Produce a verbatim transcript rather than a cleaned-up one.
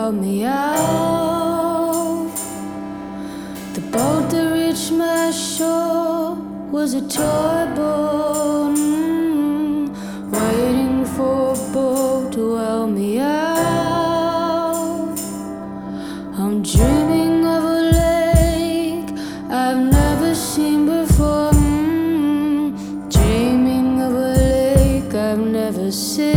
help me out. The boat that reached my shore was a toy boat, mm, waiting for a boat to help me out. I'm dreaming of a lake I've never seen before, mm, dreaming of a lake I've never seen.